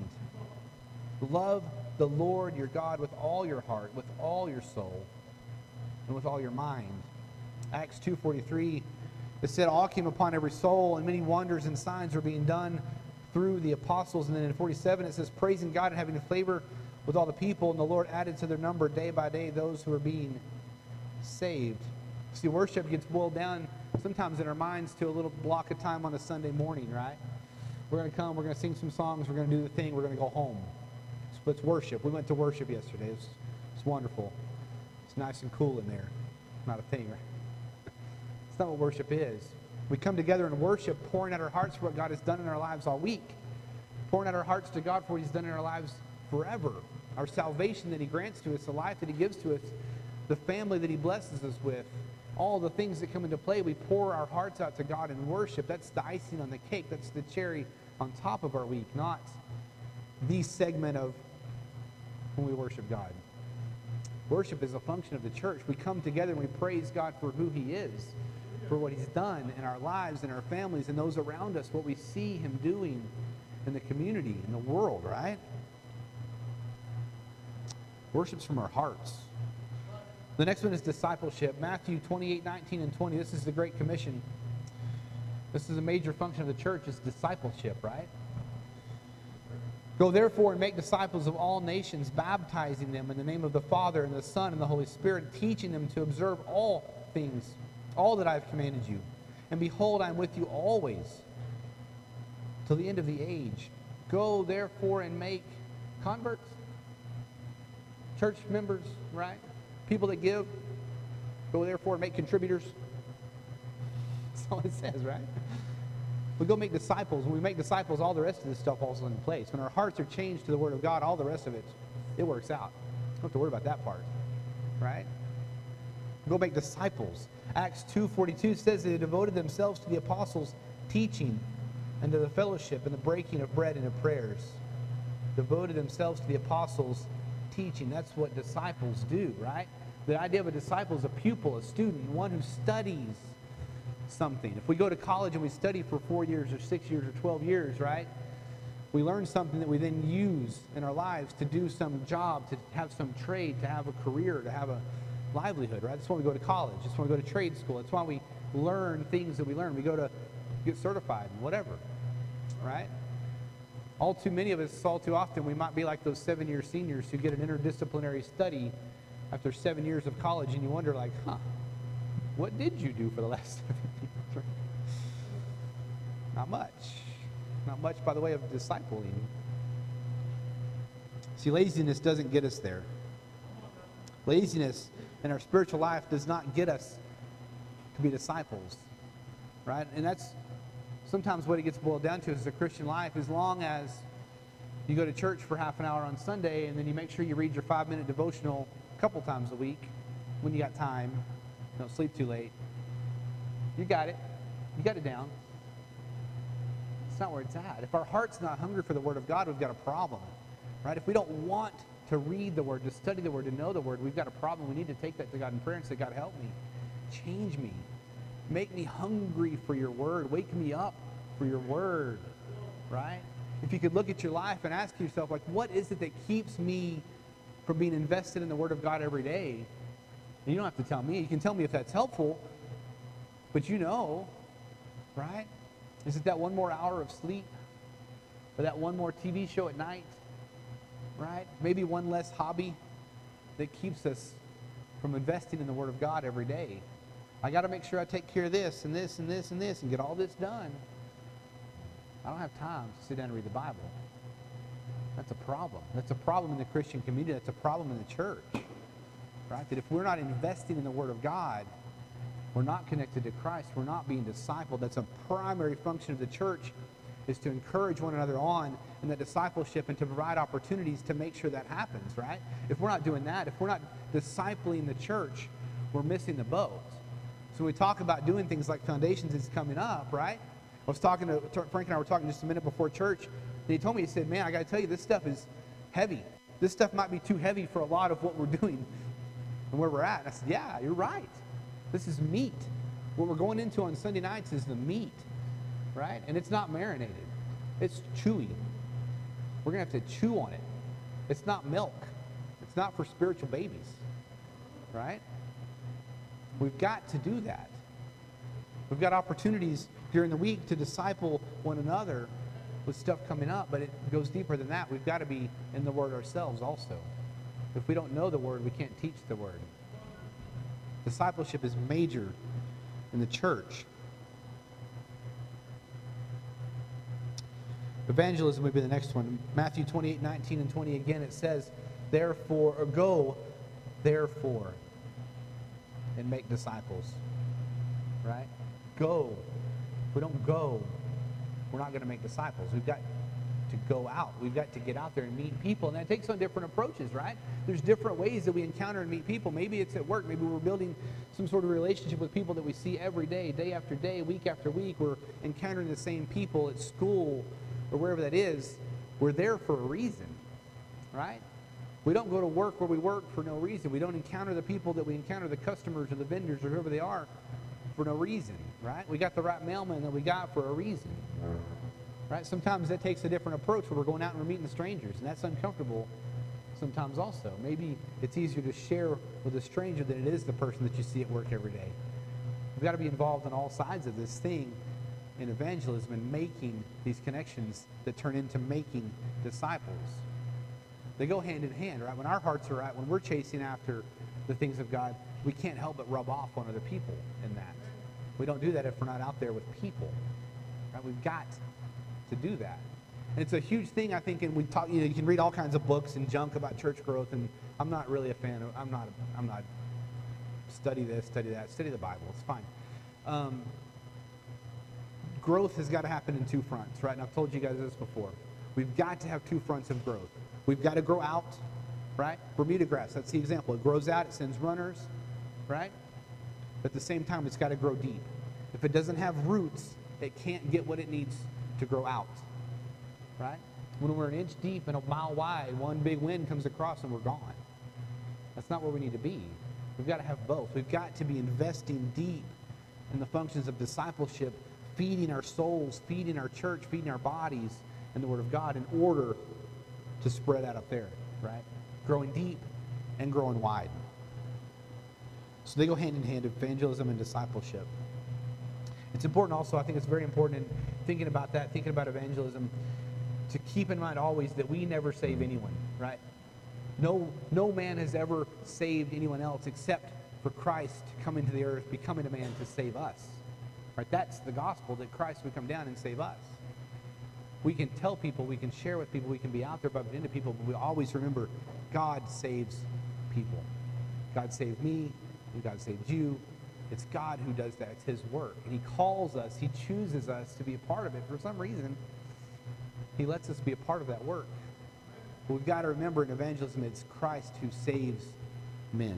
Love the Lord your God with all your heart, with all your soul, and with all your mind. Acts two forty-three, it said, all came upon every soul, and many wonders and signs were being done through the apostles. And then in forty-seven, it says, praising God and having favor with all the people, and the Lord added to their number day by day those who were being saved. See, worship gets boiled down sometimes in our minds to a little block of time on a Sunday morning, right? We're going to come, we're going to sing some songs, we're going to do the thing, we're going to go home. So it's worship. We went to worship yesterday. It's it's wonderful. It's nice and cool in there. Not a thing, right? It's not what worship is. We come together in worship, pouring out our hearts for what God has done in our lives all week. Pouring out our hearts to God for what He's done in our lives forever. Our salvation that He grants to us, the life that He gives to us, the family that He blesses us with, all the things that come into play. We pour our hearts out to God in worship. That's the icing on the cake. That's the cherry on top of our week, not the segment of when we worship God. Worship is a function of the church. We come together and we praise God for who He is, for what He's done in our lives, in our families, and those around us, what we see Him doing in the community, in the world, right? Worship's from our hearts. The next one is discipleship. Matthew twenty-eight, nineteen, and twenty. This is the Great Commission. This is a major function of the church, is discipleship, right? Go therefore and make disciples of all nations, baptizing them in the name of the Father and the Son and the Holy Spirit, teaching them to observe all things, all that I have commanded you. And behold, I am with you always, till the end of the age. Go therefore and make converts, church members, right? People that give. Go therefore and make contributors. That's all it says, right? We go make disciples. When we make disciples, all the rest of this stuff falls into place. When our hearts are changed to the Word of God, all the rest of it, it works out. You don't have to worry about that part, right? Go make disciples. Acts two forty-two says they devoted themselves to the apostles' teaching and to the fellowship and the breaking of bread and of prayers. Devoted themselves to the apostles' teaching. That's what disciples do, right? The idea of a disciple is a pupil, a student, one who studies something. If we go to college and we study for four years or six years or twelve years, right? We learn something that we then use in our lives to do some job, to have some trade, to have a career, to have a livelihood, right? That's why we go to college. That's why we go to trade school. That's why we learn things that we learn. We go to get certified and whatever, right? All too many of us, all too often, we might be like those seven-year seniors who get an interdisciplinary study after seven years of college, and you wonder, like, huh, what did you do for the last seven years? Not much. Not much by the way of discipling. See, laziness doesn't get us there. Laziness in our spiritual life does not get us to be disciples, right? And that's sometimes what it gets boiled down to is the Christian life. As long as you go to church for half an hour on Sunday and then you make sure you read your five-minute devotional a couple times a week when you got time, don't sleep too late, you got it. You got it down. That's not where it's at. If our heart's not hungry for the Word of God, we've got a problem, right? If we don't want to read the Word, to study the Word, to know the Word, we've got a problem. We need to take that to God in prayer and say, God, help me. Change me. Make me hungry for your Word. Wake me up for your Word, right? If you could look at your life and ask yourself, like, what is it that keeps me from being invested in the Word of God every day? And you don't have to tell me. You can tell me if that's helpful, but you know, right? Is it that one more hour of sleep? Or that one more T V show at night? Right? Maybe one less hobby that keeps us from investing in the Word of God every day. I got to make sure I take care of this and this and this and this and get all this done. I don't have time to sit down and read the Bible. That's a problem. That's a problem in the Christian community. That's a problem in the church. Right? That if we're not investing in the Word of God, we're not connected to Christ, we're not being discipled. That's a primary function of the church, is to encourage one another on in that discipleship and to provide opportunities to make sure that happens, right? If we're not doing that, if we're not discipling the church, we're missing the boat. So we talk about doing things like Foundations is coming up, right? I was talking to, Frank and I were talking just a minute before church, and he told me, he said, man, I got to tell you, this stuff is heavy. This stuff might be too heavy for a lot of what we're doing and where we're at. And I said, yeah, you're right. This is meat. What we're going into on Sunday nights is the meat, right? And it's not marinated. It's chewy. We're going to have to chew on it. It's not milk. It's not for spiritual babies, right? We've got to do that. We've got opportunities during the week to disciple one another with stuff coming up, but it goes deeper than that. We've got to be in the Word ourselves also. If we don't know the Word, we can't teach the Word. Discipleship is major in the church. Evangelism would be the next one. Matthew twenty-eight, nineteen and twenty, again it says, therefore, or go, therefore, and make disciples. Right? Go. If we don't go, we're not going to make disciples. We've got to go out. We've got to get out there and meet people. And that takes on different approaches, right? There's different ways that we encounter and meet people. Maybe it's at work. Maybe we're building some sort of relationship with people that we see every day, day after day, week after week. We're encountering the same people at school or wherever that is. We're there for a reason, right? We don't go to work where we work for no reason. We don't encounter the people that we encounter, the customers or the vendors or whoever they are, for no reason, right? We got the right mailman that we got for a reason, right? Sometimes that takes a different approach where we're going out and we're meeting the strangers, and that's uncomfortable sometimes also. Maybe it's easier to share with a stranger than it is the person that you see at work every day. We've got to be involved in all sides of this thing in evangelism and making these connections that turn into making disciples. They go hand in hand, right? When our hearts are right, when we're chasing after the things of God, we can't help but rub off on other people in that. We don't do that if we're not out there with people, right? We've got to do that. And it's a huge thing, I think, and we talk, you know, you can read all kinds of books and junk about church growth, and I'm not really a fan of, I'm not, I'm not, study this, study that, study the Bible, it's fine. Um, growth has got to happen in two fronts, right? And I've told you guys this before. We've got to have two fronts of growth. We've got to grow out, right? Bermuda grass, that's the example. It grows out, it sends runners, right? But at the same time, it's got to grow deep. If it doesn't have roots, it can't get what it needs to grow out, right? When we're an inch deep and a mile wide, one big wind comes across and we're gone. That's not where we need to be. We've got to have both. We've got to be investing deep in the functions of discipleship, feeding our souls, feeding our church, feeding our bodies in the Word of God in order to spread out up there, right? Growing deep and growing wide. So they go hand in hand, evangelism and discipleship. It's important also, I think it's very important in thinking about that, thinking about evangelism, to keep in mind always that we never save anyone, right? No, no man has ever saved anyone else except for Christ coming to the earth, becoming a man to save us. Right? That's the gospel, that Christ would come down and save us. We can tell people, we can share with people, we can be out there bumping into people, but we always remember God saves people. God saved me, and God saved you. It's God who does that. It's His work. And He calls us, He chooses us to be a part of it. For some reason, He lets us be a part of that work. But we've got to remember in evangelism, it's Christ who saves men.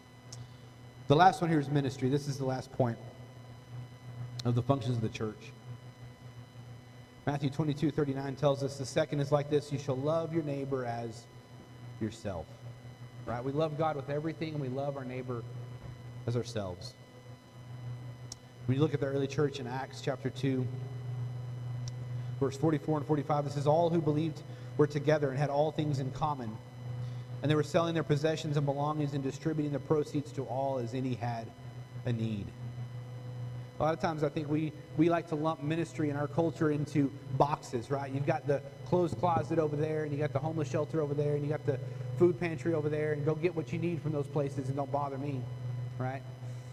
The last one here is ministry. This is the last point of the functions of the church. Matthew twenty-two thirty-nine tells us the second is like this: you shall love your neighbor as yourself. Right? We love God with everything, and we love our neighbor as ourselves. When you look at the early church in Acts chapter two, verse forty-four and forty-five, it says, all who believed were together and had all things in common. And they were selling their possessions and belongings and distributing the proceeds to all as any had a need. A lot of times I think we, we like to lump ministry in our culture into boxes, right? You've got the clothes closet over there, and you got the homeless shelter over there, and you got the food pantry over there, and go get what you need from those places and don't bother me, right?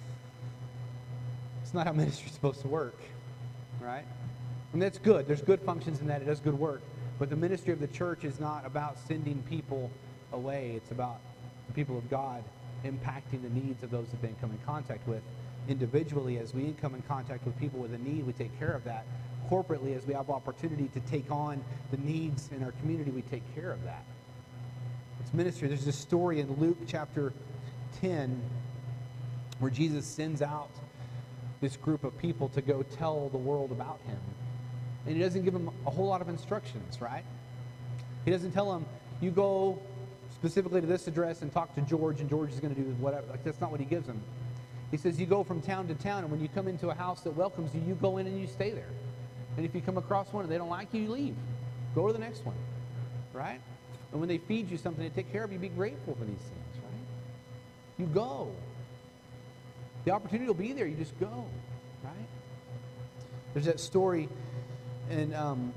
It's not how ministry's supposed to work, right? And that's good. There's good functions in that. It does good work. But the ministry of the church is not about sending people away. It's about the people of God impacting the needs of those that they come in contact with. Individually, as we come in contact with people with a need, we take care of that. Corporately, as we have opportunity to take on the needs in our community, we take care of that. It's ministry. There's this story in Luke chapter ten where Jesus sends out this group of people to go tell the world about him. And he doesn't give them a whole lot of instructions, right? He doesn't tell them, you go specifically to this address and talk to George, and George is going to do whatever. Like, that's not what he gives them. He says you go from town to town, and when you come into a house that welcomes you, you go in and you stay there. And if you come across one and they don't like you, you leave. Go to the next one, right? And when they feed you something, they take care of you, be grateful for these things, right? You go. The opportunity will be there. You just go, right? There's that story in um,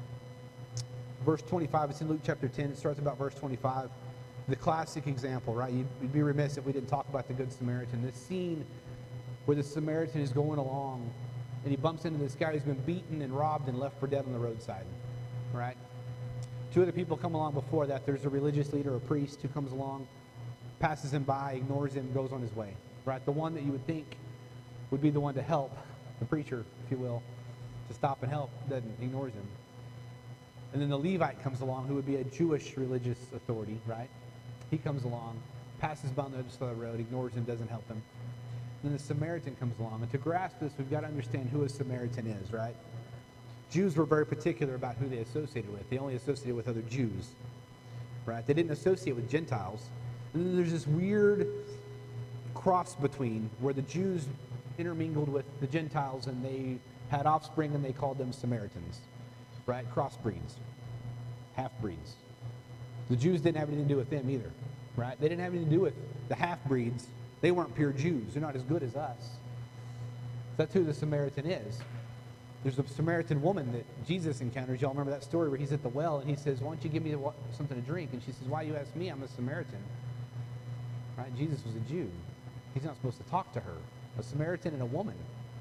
verse twenty-five. It's in Luke chapter ten. It starts about verse twenty-five. The classic example, right? You'd be remiss if we didn't talk about the Good Samaritan. This scene where the Samaritan is going along and he bumps into this guy who's been beaten and robbed and left for dead on the roadside, right? Two other people come along before that. There's a religious leader, a priest, who comes along, passes him by, ignores him, goes on his way, right? The one that you would think would be the one to help, the preacher, if you will, to stop and help, doesn't, ignores him. And then the Levite comes along, who would be a Jewish religious authority, right? He comes along, passes by on the other side of the road, ignores him, doesn't help him. And then the Samaritan comes along. And to grasp this, we've got to understand who a Samaritan is, right? Jews were very particular about who they associated with. They only associated with other Jews, right? They didn't associate with Gentiles. And then there's this weird cross between where the Jews intermingled with the Gentiles and they had offspring and they called them Samaritans, right? Crossbreeds, half-breeds. The Jews didn't have anything to do with them either, right? They didn't have anything to do with the half-breeds. They weren't pure Jews. They're not as good as us. That's who the Samaritan is. There's a Samaritan woman that Jesus encounters. Y'all remember that story where he's at the well and he says, why don't you give me something to drink? And she says, why you ask me? I'm a Samaritan. Right? Jesus was a Jew. He's not supposed to talk to her. A Samaritan and a woman.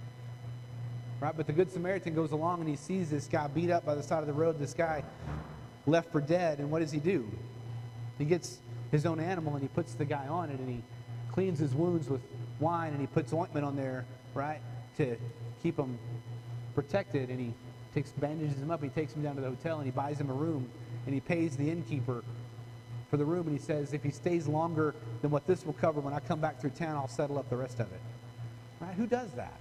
Right? But the Good Samaritan goes along and he sees this guy beat up by the side of the road, this guy left for dead, and what does he do? He gets his own animal and he puts the guy on it and he cleans his wounds with wine and he puts ointment on there, right, to keep him protected, and he takes bandages him up, he takes him down to the hotel and he buys him a room and he pays the innkeeper for the room, and he says if he stays longer than what this will cover, when I come back through town, I'll settle up the rest of it. Right? Who does that?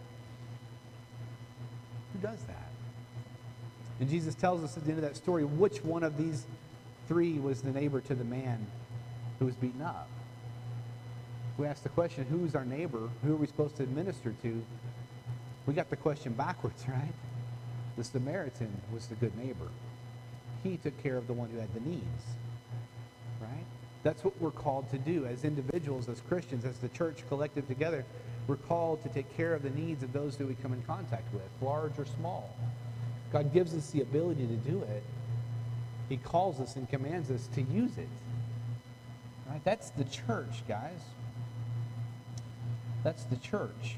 Who does that? And Jesus tells us at the end of that story which one of these three was the neighbor to the man who was beaten up. We ask the question, who's our neighbor? Who are we supposed to administer to? We got the question backwards, right? The Samaritan was the good neighbor. He took care of the one who had the needs, right? That's what we're called to do as individuals, as Christians, as the church collective together. We're called to take care of the needs of those who we come in contact with, large or small. God gives us the ability to do it. He calls us and commands us to use it. Right? That's the church, guys. That's the church.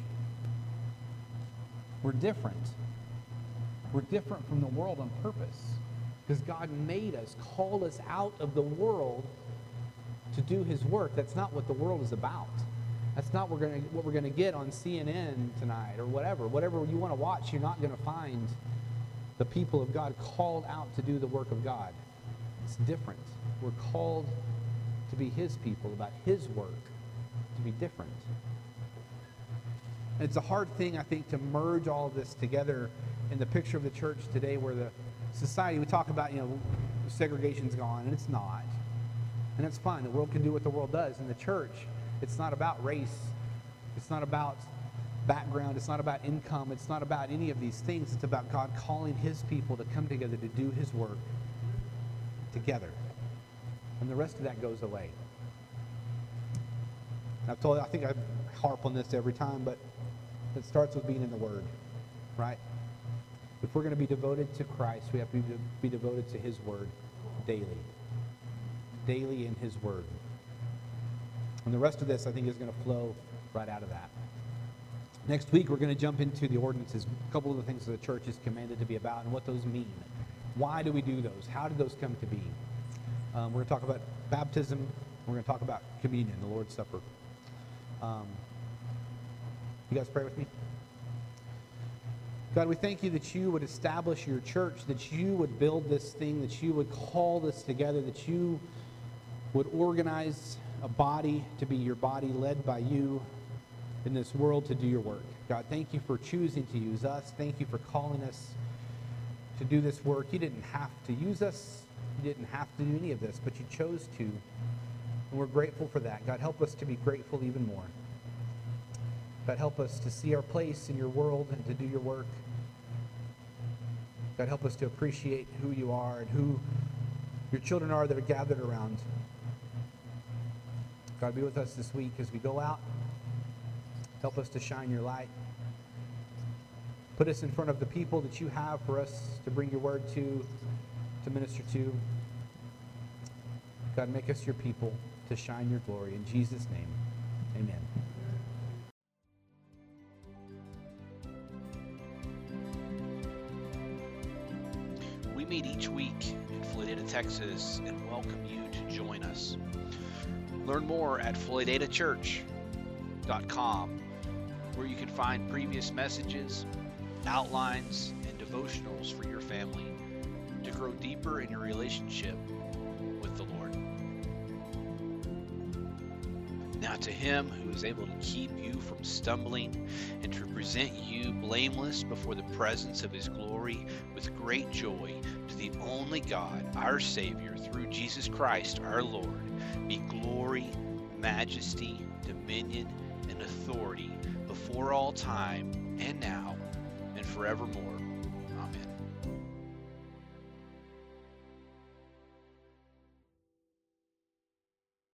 We're different. We're different from the world on purpose. Because God made us, called us out of the world to do his work. That's not what the world is about. That's not what we're gonna, what we're going to get on C N N tonight or whatever. Whatever you want to watch, you're not going to find the people of God called out to do the work of God. It's different. We're called to be his people, about his work, to be different. And it's a hard thing, I think, to merge all of this together in the picture of the church today, where the society, we talk about, you know, segregation's gone, and it's not. And it's fine. The world can do what the world does. In the church, it's not about race. It's not about background. It's not about income. It's not about any of these things. It's about God calling his people to come together to do his work together. And the rest of that goes away. And I've told, I think I harp on this every time, but it starts with being in the Word, right? If we're going to be devoted to Christ, we have to be, be devoted to his Word daily. Daily in his Word. And the rest of this, I think, is going to flow right out of that. Next week, we're going to jump into the ordinances, a couple of the things that the church is commanded to be about and what those mean. Why do we do those? How did those come to be? Um, we're going to talk about baptism. We're going to talk about communion, the Lord's Supper. Um, you guys pray with me? God, we thank you that you would establish your church, that you would build this thing, that you would call this together, that you would organize a body to be your body, led by you in this world to do your work. God, thank you for choosing to use us. Thank you for calling us to do this work. You didn't have to use us. You didn't have to do any of this, but you chose to. And we're grateful for that. God, help us to be grateful even more. God, help us to see our place in your world and to do your work. God, help us to appreciate who you are and who your children are that are gathered around. God, be with us this week as we go out. Help us to shine your light. Put us in front of the people that you have for us to bring your word to, to minister to. God, make us your people to shine your glory. In Jesus' name, amen. We meet each week in Floydada, Texas, and welcome you to join us. Learn more at floydada church dot com, where you can find previous messages, outlines, and devotionals for your family to grow deeper in your relationship with the Lord. Now to him who is able to keep you from stumbling and to present you blameless before the presence of his glory with great joy, to the only God, our Savior, through Jesus Christ our Lord, be glory, majesty, dominion, and authority before all time and now and forevermore.